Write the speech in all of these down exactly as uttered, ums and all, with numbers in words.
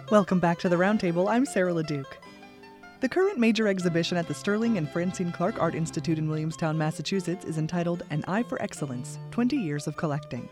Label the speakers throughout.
Speaker 1: Welcome back to the Roundtable. I'm Sarah LeDuc. The current major exhibition at the Sterling and Francine Clark Art Institute in Williamstown, Massachusetts is entitled An Eye for Excellence, twenty years of Collecting.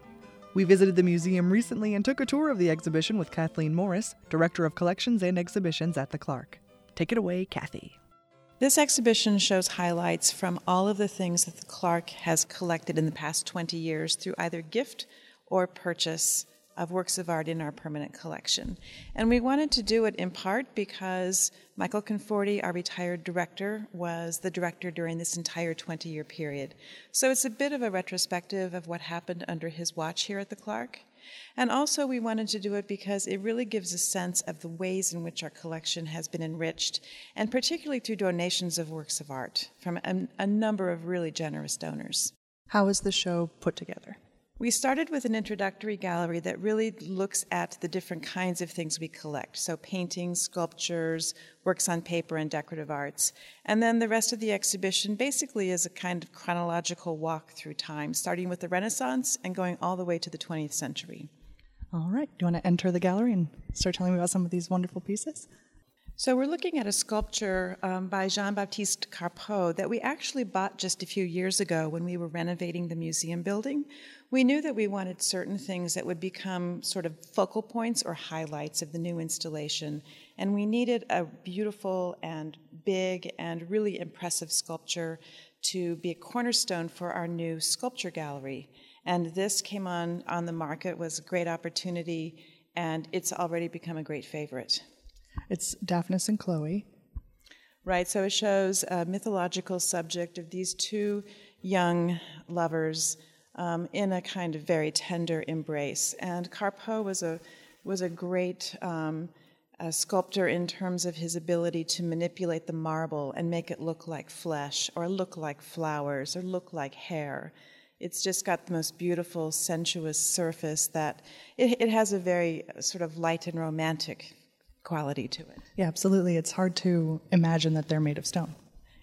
Speaker 1: We visited the museum recently and took a tour of the exhibition with Kathleen Morris, Director of Collections and Exhibitions at the Clark. Take it away, Kathy.
Speaker 2: This exhibition shows highlights from all of the things that the Clark has collected in the past twenty years through either gift or purchase of works of art in our permanent collection. And we wanted to do it in part because Michael Conforti, our retired director, was the director during this entire twenty-year period. So it's a bit of a retrospective of what happened under his watch here at the Clark. And also we wanted to do it because it really gives a sense of the ways in which our collection has been enriched, and particularly through donations of works of art from a, a number of really generous donors.
Speaker 1: How is the show put together?
Speaker 2: We started with an introductory gallery that really looks at the different kinds of things we collect, so paintings, sculptures, works on paper, and decorative arts. And then the rest of the exhibition basically is a kind of chronological walk through time, starting with the Renaissance and going all the way to the twentieth century.
Speaker 1: All right. Do you want to enter the gallery and start telling me about some of these wonderful pieces?
Speaker 2: So we're looking at a sculpture um, by Jean-Baptiste Carpeaux that we actually bought just a few years ago when we were renovating the museum building. We knew that we wanted certain things that would become sort of focal points or highlights of the new installation, and we needed a beautiful and big and really impressive sculpture to be a cornerstone for our new sculpture gallery. And this came on, on the market, was a great opportunity, and it's already become a great favorite.
Speaker 1: It's Daphnis and Chloe.
Speaker 2: Right, so it shows a mythological subject of these two young lovers um, in a kind of very tender embrace. And Carpeaux was a was a great um, a sculptor in terms of his ability to manipulate the marble and make it look like flesh, or look like flowers, or look like hair. It's just got the most beautiful, sensuous surface that it, it has a very sort of light and romantic quality to it.
Speaker 1: Yeah, absolutely. It's hard to imagine that they're made of stone.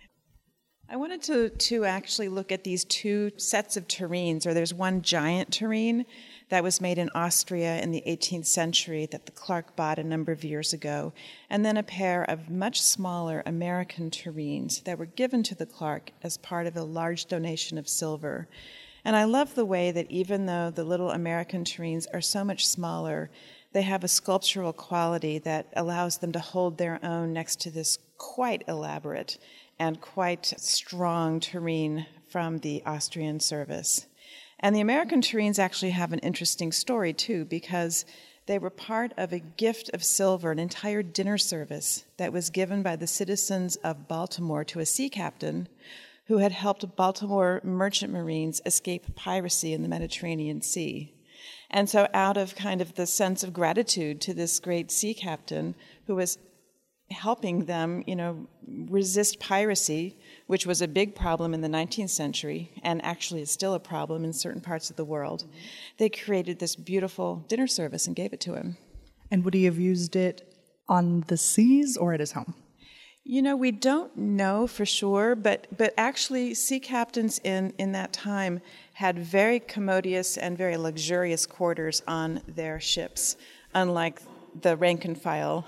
Speaker 2: I wanted to, to actually look at these two sets of tureens, or there's one giant tureen that was made in Austria in the eighteenth century that the Clark bought a number of years ago, and then a pair of much smaller American tureens that were given to the Clark as part of a large donation of silver. And I love the way that even though the little American tureens are so much smaller, they have a sculptural quality that allows them to hold their own next to this quite elaborate and quite strong tureen from the Austrian service. And the American tureens actually have an interesting story, too, because they were part of a gift of silver, an entire dinner service that was given by the citizens of Baltimore to a sea captain who had helped Baltimore merchant marines escape piracy in the Mediterranean Sea. And so out of kind of the sense of gratitude to this great sea captain who was helping them, you know, resist piracy, which was a big problem in the nineteenth century, and actually is still a problem in certain parts of the world, they created this beautiful dinner service and gave it to him.
Speaker 1: And would he have used it on the seas or at his home?
Speaker 2: You know, we don't know for sure, but but actually sea captains in, in that time had very commodious and very luxurious quarters on their ships, unlike the rank and file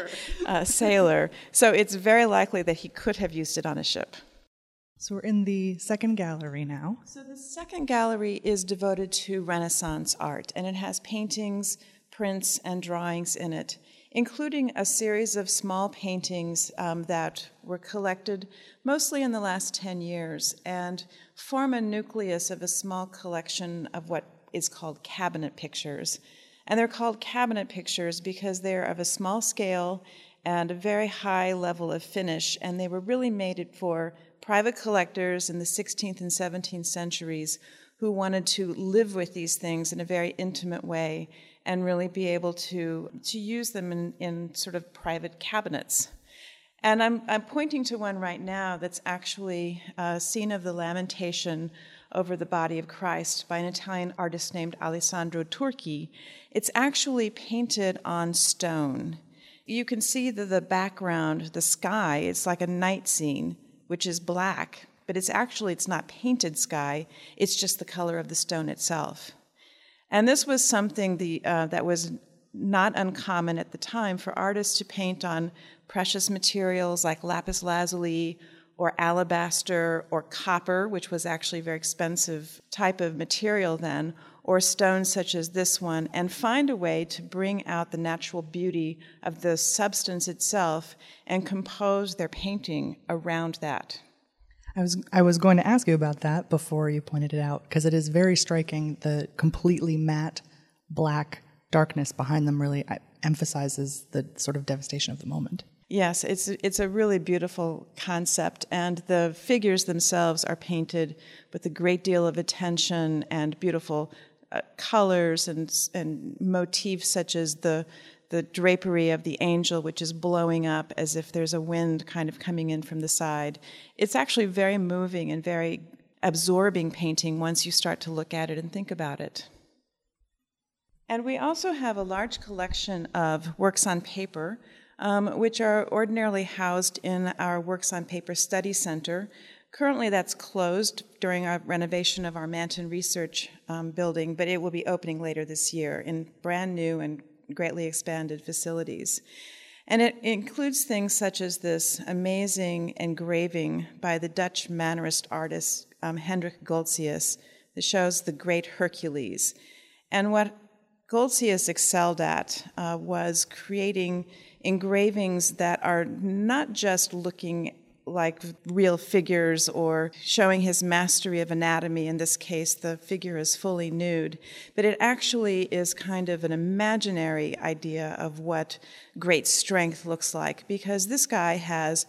Speaker 2: uh, sailor. So it's very likely that he could have used it on a ship.
Speaker 1: So we're in the second gallery now.
Speaker 2: So the second gallery is devoted to Renaissance art, and it has paintings, prints, and drawings in it, including a series of small paintings um, that were collected mostly in the last ten years and form a nucleus of a small collection of what is called cabinet pictures. And they're called cabinet pictures because they're of a small scale and a very high level of finish, and they were really made for private collectors in the sixteenth and seventeenth centuries who wanted to live with these things in a very intimate way and really be able to, to use them in, in sort of private cabinets. And I'm, I'm pointing to one right now that's actually a scene of the Lamentation over the body of Christ by an Italian artist named Alessandro Turchi. It's actually painted on stone. You can see the, the background, the sky, it's like a night scene, which is black, but it's actually, it's not painted sky, it's just the color of the stone itself. And this was something the, uh, that was not uncommon at the time for artists to paint on precious materials like lapis lazuli or alabaster or copper, which was actually a very expensive type of material then, or stones such as this one, and find a way to bring out the natural beauty of the substance itself and compose their painting around that.
Speaker 1: I was I was going to ask you about that before you pointed it out, because it is very striking. The completely matte black darkness behind them really emphasizes the sort of devastation of the moment.
Speaker 2: Yes, it's it's a really beautiful concept, and the figures themselves are painted with a great deal of attention and beautiful uh, colors and and motifs such as the the drapery of the angel, which is blowing up as if there's a wind kind of coming in from the side. It's actually very moving and very absorbing painting once you start to look at it and think about it. And we also have a large collection of works on paper, um, which are ordinarily housed in our Works on Paper Study Center. Currently, that's closed during our renovation of our Manton Research um, building, but it will be opening later this year in brand new and greatly expanded facilities. And it includes things such as this amazing engraving by the Dutch Mannerist artist um, Hendrik Goltzius that shows the great Hercules. And what Goltzius excelled at uh, was creating engravings that are not just looking like real figures or showing his mastery of anatomy. In this case, the figure is fully nude, but it actually is kind of an imaginary idea of what great strength looks like, because this guy has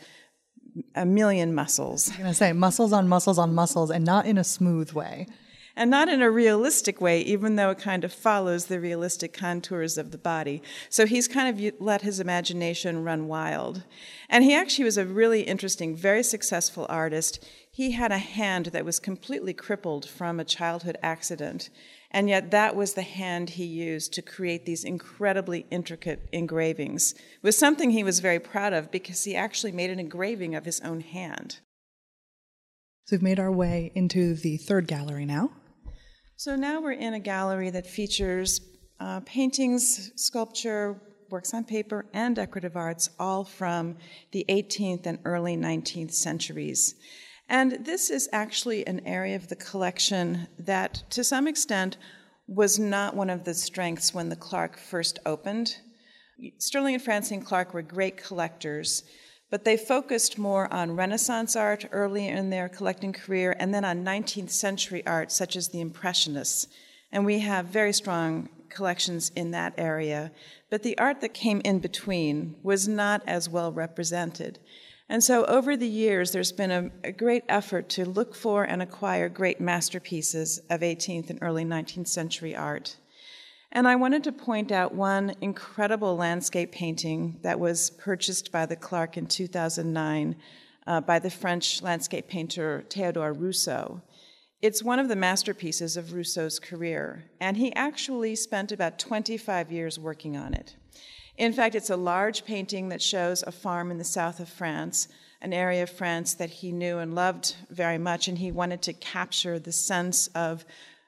Speaker 2: a million muscles.
Speaker 1: I'm going to say muscles on muscles on muscles, and not in a smooth way.
Speaker 2: And not in a realistic way, even though it kind of follows the realistic contours of the body. So he's kind of let his imagination run wild. And he actually was a really interesting, very successful artist. He had a hand that was completely crippled from a childhood accident, and yet that was the hand he used to create these incredibly intricate engravings. It was something he was very proud of, because he actually made an engraving of his own hand.
Speaker 1: So we've made our way into the third gallery now.
Speaker 2: So now we're in a gallery that features uh, paintings, sculpture, works on paper, and decorative arts, all from the eighteenth and early nineteenth centuries. And this is actually an area of the collection that, to some extent, was not one of the strengths when the Clark first opened. Sterling and Francine Clark were great collectors, but they focused more on Renaissance art early in their collecting career, and then on nineteenth century art, such as the Impressionists. And we have very strong collections in that area. But the art that came in between was not as well represented. And so over the years, there's been a, a great effort to look for and acquire great masterpieces of eighteenth and early nineteenth century art. And I wanted to point out one incredible landscape painting that was purchased by the Clark in two thousand nine uh, by the French landscape painter Théodore Rousseau. It's one of the masterpieces of Rousseau's career, and he actually spent about twenty-five years working on it. In fact, it's a large painting that shows a farm in the south of France, an area of France that he knew and loved very much, and he wanted to capture the sense of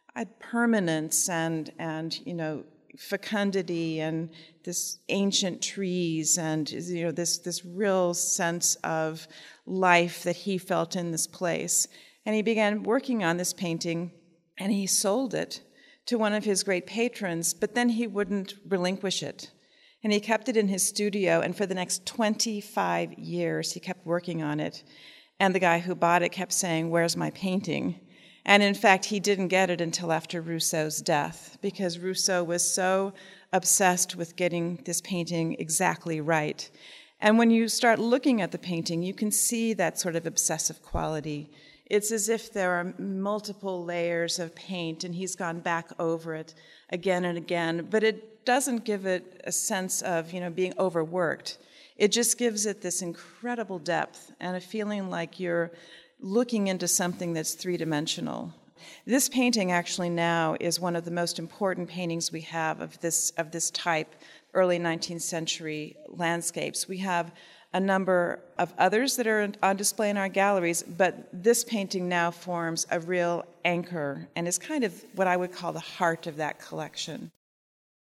Speaker 2: permanence and, and you know, fecundity and this ancient trees and, you know, this, this real sense of life that he felt in this place. And he began working on this painting, and he sold it to one of his great patrons, but then he wouldn't relinquish it. And he kept it in his studio, and for the next twenty-five years, he kept working on it. And the guy who bought it kept saying, "Where's my painting?" And in fact, he didn't get it until after Rousseau's death, because Rousseau was so obsessed with getting this painting exactly right. And when you start looking at the painting, you can see that sort of obsessive quality. It's as if there are multiple layers of paint, and he's gone back over it again and again, but it doesn't give it a sense of, you know, being overworked. It just gives it this incredible depth and a feeling like you're looking into something that's three-dimensional. This painting actually now is one of the most important paintings we have of this of this type, early nineteenth century landscapes. We have a number of others that are on display in our galleries, but this painting now forms a real anchor and is kind of what I would call the heart of that collection.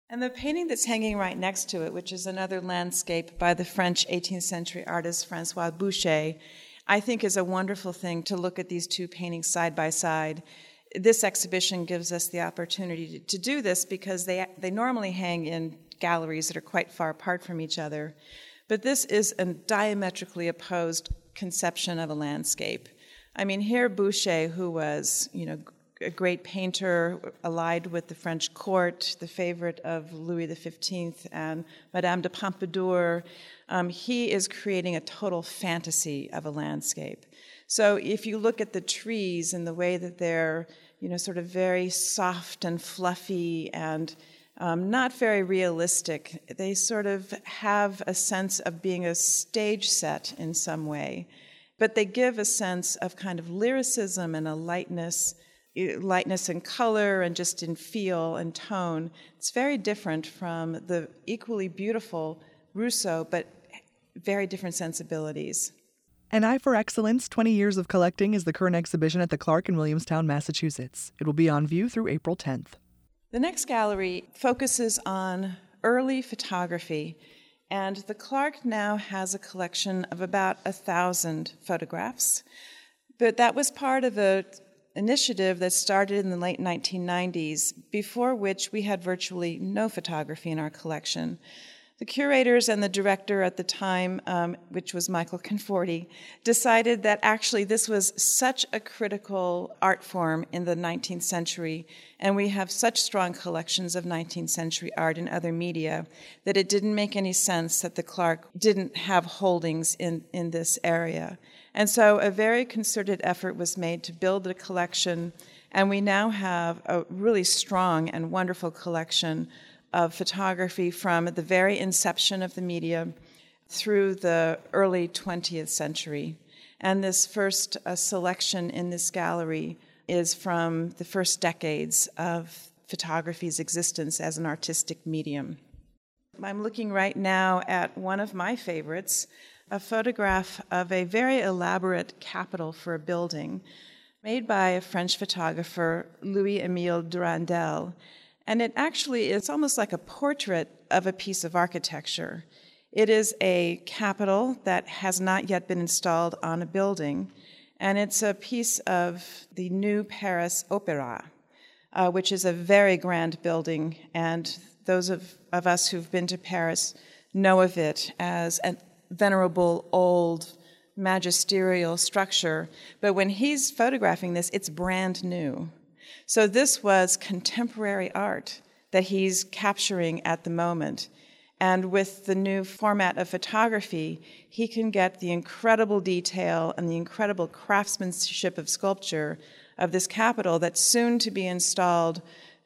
Speaker 2: And the painting that's hanging right next to it, which is another landscape by the French eighteenth century artist François Boucher, I think is a wonderful thing to look at these two paintings side by side. This exhibition gives us the opportunity to do this because they, they normally hang in galleries that are quite far apart from each other. But this is a diametrically opposed conception of a landscape. I mean, here Boucher, who was, you know, a great painter, allied with the French court, the favorite of Louis the fifteenth and Madame de Pompadour, um, he is creating a total fantasy of a landscape. So if you look at the trees and the way that they're, you know, sort of very soft and fluffy and um, not very realistic, they sort of have a sense of being a stage set in some way. But they give a sense of kind of lyricism and a lightness, lightness in color and just in feel and tone. It's very different from the equally beautiful Rousseau, but very different sensibilities.
Speaker 1: An Eye for Excellence, twenty years of Collecting is the current exhibition at the Clark in Williamstown, Massachusetts. It will be on view through April tenth.
Speaker 2: The next gallery focuses on early photography, and the Clark now has a collection of about a thousand photographs. But that was part of a initiative that started in the late nineteen nineties, before which we had virtually no photography in our collection. The curators and the director at the time, um, which was Michael Conforti, decided that actually this was such a critical art form in the nineteenth century, and we have such strong collections of nineteenth century art in other media, that it didn't make any sense that the Clark didn't have holdings in, in this area. And so a very concerted effort was made to build a collection, and we now have a really strong and wonderful collection of photography from the very inception of the media through the early twentieth century. And this first uh, selection in this gallery is from the first decades of photography's existence as an artistic medium. I'm looking right now at one of my favorites, a photograph of a very elaborate capital for a building made by a French photographer, Louis-Émile Durandal. And it actually is almost like a portrait of a piece of architecture. It is a capital that has not yet been installed on a building, and it's a piece of the new Paris Opéra, uh, which is a very grand building, and those of, of us who've been to Paris know of it as a venerable, old, magisterial structure. But when he's photographing this, it's brand new. So this was contemporary art that he's capturing at the moment. And with the new format of photography, he can get the incredible detail and the incredible craftsmanship of sculpture of this capital that's soon to be installed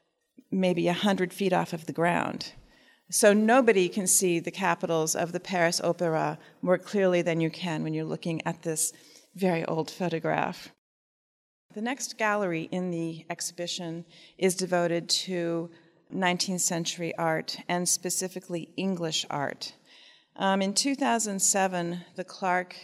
Speaker 2: maybe a hundred feet off of the ground. So nobody can see the capitals of the Paris Opéra more clearly than you can when you're looking at this very old photograph. The next gallery in the exhibition is devoted to nineteenth century art, and specifically English art. Um, in two thousand seven, the Clark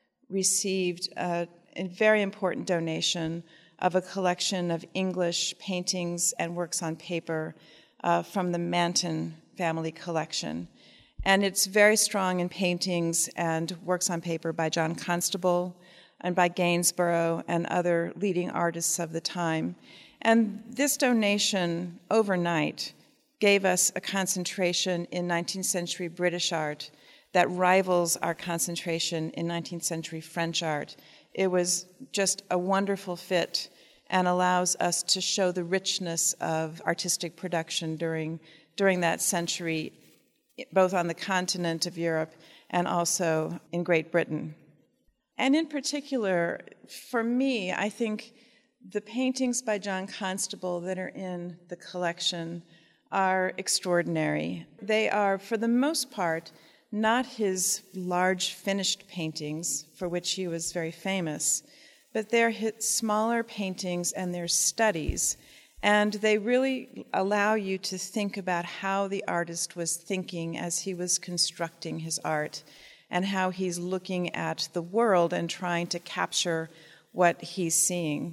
Speaker 2: received a, a very important donation of a collection of English paintings and works on paper uh, from the Manton family collection. And it's very strong in paintings and works on paper by John Constable and by Gainsborough and other leading artists of the time. And this donation, overnight, gave us a concentration in nineteenth century British art that rivals our concentration in nineteenth century French art. It was just a wonderful fit and allows us to show the richness of artistic production during, during that century, both on the continent of Europe and also in Great Britain. And in particular, for me, I think the paintings by John Constable that are in the collection are extraordinary. They are, for the most part, not his large finished paintings, for which he was very famous, but they're his smaller paintings and they're studies. And they really allow you to think about how the artist was thinking as he was constructing his art, and how he's looking at the world and trying to capture what he's seeing.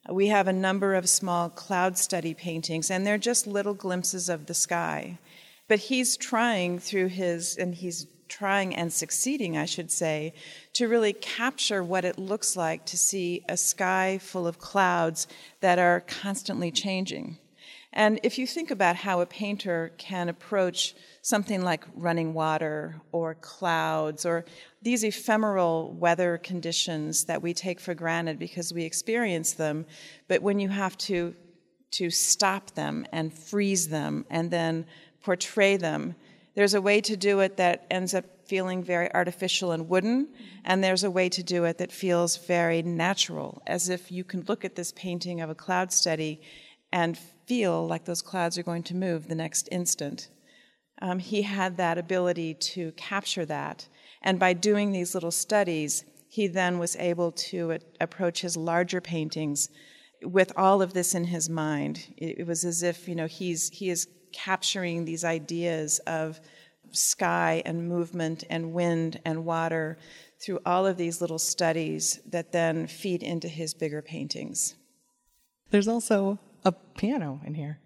Speaker 2: We have a number of small cloud study paintings, and they're just little glimpses of the sky. But he's trying through his, and he's trying and succeeding, I should say, to really capture what it looks like to see a sky full of clouds that are constantly changing. And if you think about how a painter can approach something like running water or clouds or these ephemeral weather conditions that we take for granted because we experience them, but when you have to, to stop them and freeze them and then portray them, there's a way to do it that ends up feeling very artificial and wooden, and there's a way to do it that feels very natural, as if you can look at this painting of a cloud study and feel like those clouds are going to move the next instant. Um, he had that ability to capture that, and by doing these little studies, he then was able to a- approach his larger paintings with all of this in his mind. It, it was as if, you know, he's he is capturing these ideas of sky and movement and wind and water through all of these little studies that then feed into his bigger paintings.
Speaker 1: There's also a piano in here.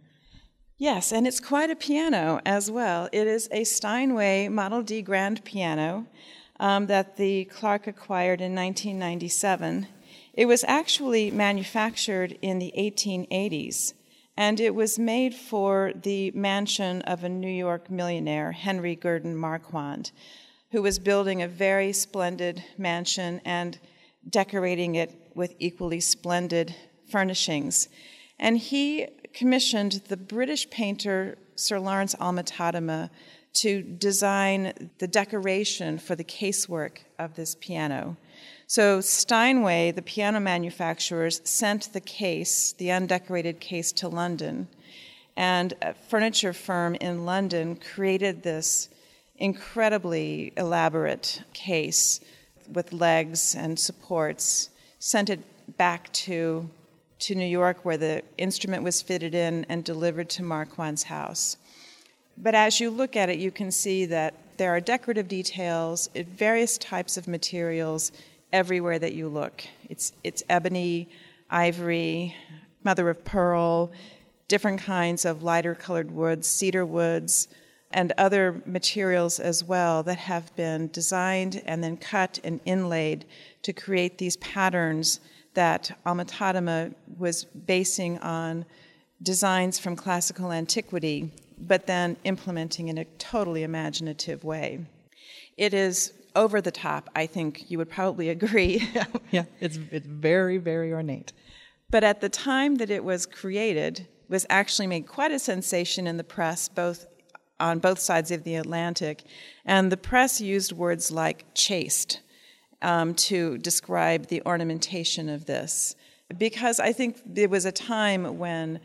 Speaker 2: Yes, and it's quite a piano as well. It is a Steinway Model D grand piano um, that the Clark acquired in nineteen ninety-seven. It was actually manufactured in the eighteen eighties, and it was made for the mansion of a New York millionaire, Henry Gurdon Marquand, who was building a very splendid mansion and decorating it with equally splendid furnishings. And he commissioned the British painter Sir Lawrence Alma-Tadema to design the decoration for the casework of this piano. So Steinway, the piano manufacturers, sent the case, the undecorated case, to London, and a furniture firm in London created this incredibly elaborate case with legs and supports, sent it back to to New York, where the instrument was fitted in and delivered to Marquand's house. But as you look at it, you can see that there are decorative details, various types of materials everywhere that you look. It's it's ebony, ivory, mother of pearl, different kinds of lighter colored woods, cedar woods, and other materials as well that have been designed and then cut and inlaid to create these patterns that Alma-Tadema was basing on designs from classical antiquity, but then implementing in a totally imaginative way. It is over the top, I think you would probably agree.
Speaker 1: Yeah, it's it's very, very ornate.
Speaker 2: But at the time that it was created, it was actually made quite a sensation in the press, both on both sides of the Atlantic, and the press used words like chaste Um, to describe the ornamentation of this. Because I think there was a time when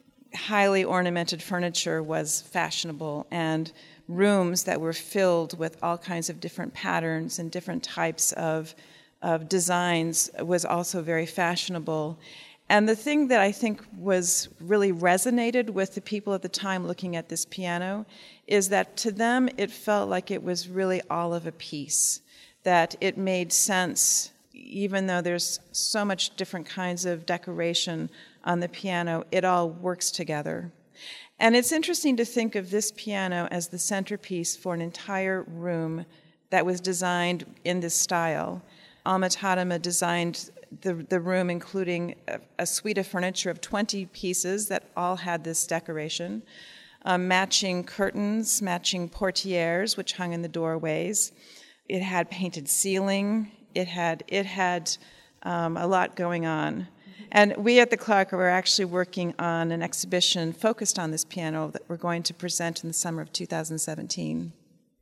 Speaker 2: highly ornamented furniture was fashionable and rooms that were filled with all kinds of different patterns and different types of, of designs was also very fashionable. And the thing that I think was really resonated with the people at the time looking at this piano is that to them it felt like it was really all of a piece, that it made sense, even though there's so much different kinds of decoration on the piano, it all works together. And it's interesting to think of this piano as the centerpiece for an entire room that was designed in this style. Alma-Tadema designed the, the room including a, a suite of furniture of twenty pieces that all had this decoration, um, matching curtains, matching portieres, which hung in the doorways. It had painted ceiling. It had it had um, a lot going on. And we at the Clark were actually working on an exhibition focused on this piano that we're going to present in the summer of two thousand seventeen.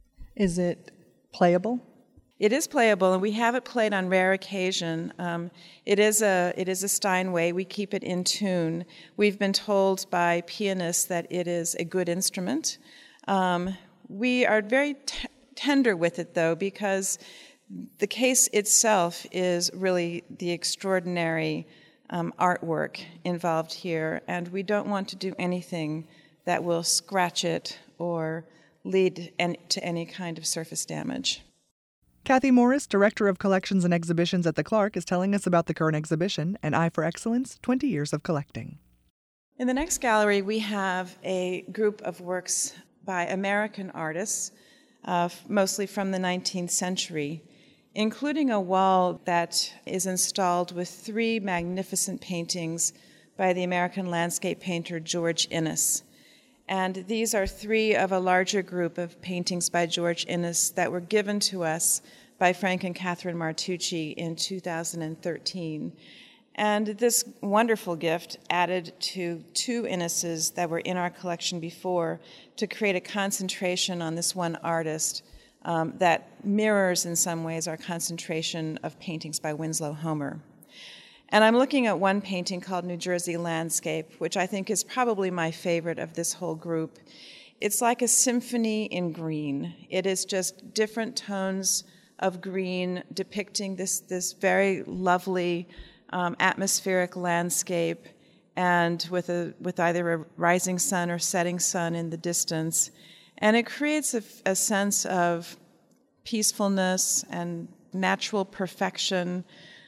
Speaker 1: Is it playable?
Speaker 2: It is playable, and we have it played on rare occasion. Um, it is a it is a Steinway. We keep it in tune. We've been told by pianists that it is a good instrument. Um, we are very t- tender with it, though, because the case itself is really the extraordinary um, artwork involved here, and we don't want to do anything that will scratch it or lead any, to any kind of surface damage.
Speaker 1: Kathy Morris, Director of Collections and Exhibitions at the Clark, is telling us about the current exhibition, An Eye for Excellence, twenty years of Collecting.
Speaker 2: In the next gallery, we have a group of works by American artists, uh, mostly from the nineteenth century, including a wall that is installed with three magnificent paintings by the American landscape painter George Inness. And these are three of a larger group of paintings by George Inness that were given to us by Frank and Catherine Martucci in two thousand thirteen. And this wonderful gift added to two Innesses that were in our collection before to create a concentration on this one artist um, that mirrors in some ways our concentration of paintings by Winslow Homer. And I'm looking at one painting called New Jersey Landscape, which I think is probably my favorite of this whole group. It's like a symphony in green. It is just different tones of green depicting this, this very lovely um, atmospheric landscape, and with, a, with either a rising sun or setting sun in the distance. And it creates a, a sense of peacefulness and natural perfection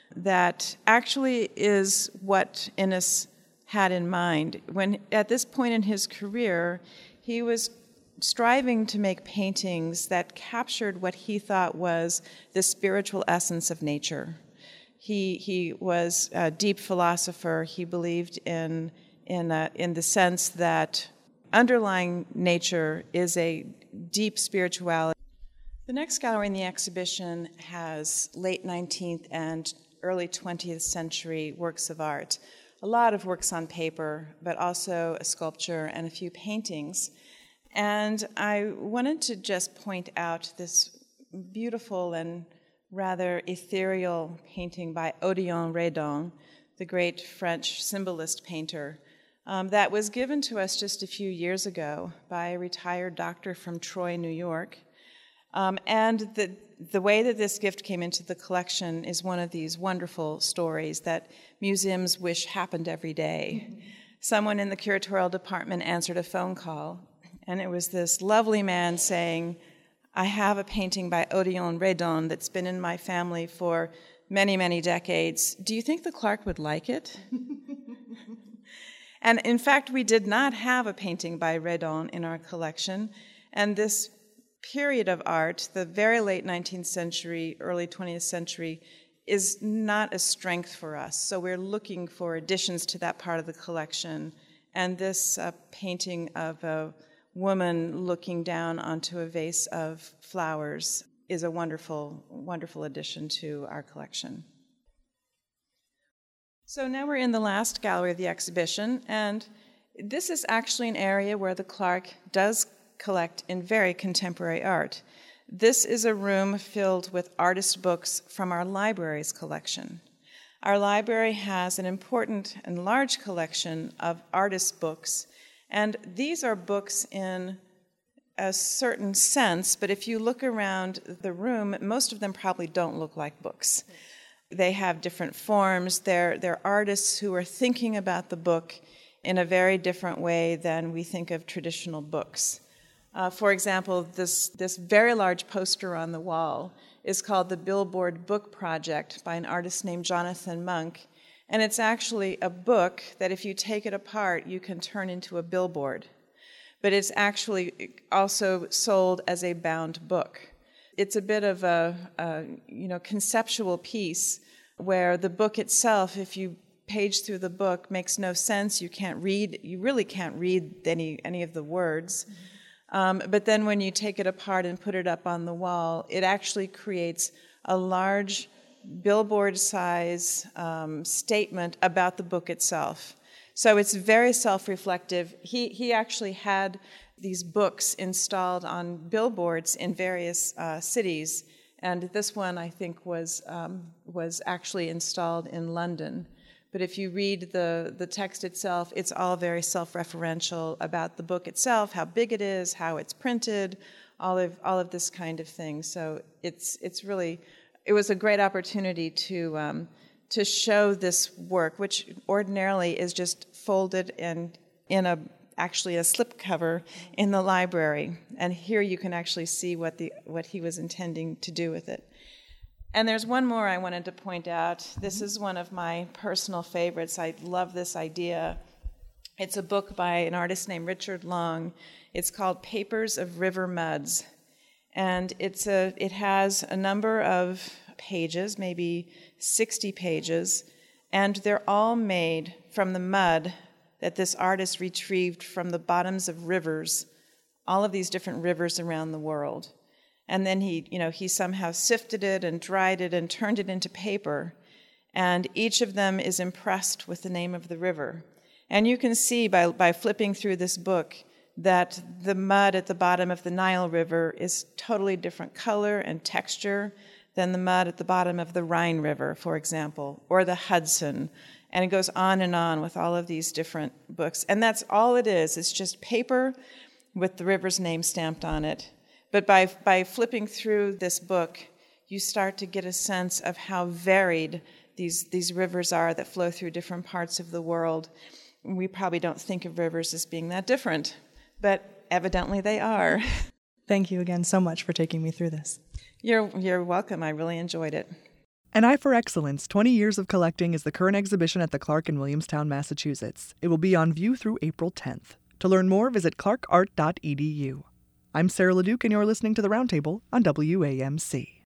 Speaker 2: that actually is what Inness had in mind. When at this point in his career, he was striving to make paintings that captured what he thought was the spiritual essence of nature. He he was a deep philosopher. He believed in in a, in the sense that underlying nature is a deep spirituality. The next gallery in the exhibition has late nineteenth and early twentieth century works of art. A lot of works on paper, but also a sculpture and a few paintings. And I wanted to just point out this beautiful and rather ethereal painting by Odilon Redon, the great French symbolist painter, um, that was given to us just a few years ago by a retired doctor from Troy, New York. Um, and the the way that this gift came into the collection is one of these wonderful stories that museums wish happened every day. Mm-hmm. Someone in the curatorial department answered a phone call, and it was this lovely man saying, "I have a painting by Odilon Redon that's been in my family for many, many decades. Do you think the Clark would like it?" And in fact, we did not have a painting by Redon in our collection, and this period of art, the very late nineteenth century, early twentieth century, is not a strength for us. So we're looking for additions to that part of the collection. And this uh, painting of a woman looking down onto a vase of flowers is a wonderful, wonderful addition to our collection. So now we're in the last gallery of the exhibition, and this is actually an area where the Clark does collect in very contemporary art. This is a room filled with artist books from our library's collection. Our library has an important and large collection of artist books, and these are books in a certain sense, but if you look around the room, most of them probably don't look like books. They have different forms. They're, they're artists who are thinking about the book in a very different way than we think of traditional books. Uh, for example, this, this very large poster on the wall is called the Billboard Book Project by an artist named Jonathan Monk, and it's actually a book that if you take it apart, you can turn into a billboard. But it's actually also sold as a bound book. It's a bit of a, a you know, conceptual piece where the book itself, if you page through the book, makes no sense. You can't read, you really can't read any, any of the words. Mm-hmm. Um, but then when you take it apart and put it up on the wall, it actually creates a large billboard-size um, statement about the book itself. So it's very self-reflective. He, he actually had these books installed on billboards in various uh, cities, and this one, I think, was, um, was actually installed in London. But if you read the, the text itself, it's all very self-referential about the book itself, how big it is, how it's printed, all of all of this kind of thing. So it's it's really, it was a great opportunity to um, to show this work, which ordinarily is just folded and in a actually a slipcover in the library. And here you can actually see what the what he was intending to do with it. And there's one more I wanted to point out. This is one of my personal favorites. I love this idea. It's a book by an artist named Richard Long. It's called Papers of River Muds. And it's a it has a number of pages, maybe sixty pages, and they're all made from the mud that this artist retrieved from the bottoms of rivers, all of these different rivers around the world. And then he, you know, he somehow sifted it and dried it and turned it into paper. And each of them is impressed with the name of the river. And you can see by, by flipping through this book that the mud at the bottom of the Nile River is totally different color and texture than the mud at the bottom of the Rhine River, for example, or the Hudson. And it goes on and on with all of these different books. And that's all it is. It's just paper with the river's name stamped on it. But by by flipping through this book, you start to get a sense of how varied these, these rivers are that flow through different parts of the world. We probably don't think of rivers as being that different, but evidently they are.
Speaker 1: Thank you again so much for taking me through this.
Speaker 2: You're you're welcome. I really enjoyed it.
Speaker 1: An Eye for Excellence, twenty years of Collecting is the current exhibition at the Clark in Williamstown, Massachusetts. It will be on view through April tenth. To learn more, visit clark art dot e d u. I'm Sarah LeDuc, and you're listening to The Roundtable on W A M C.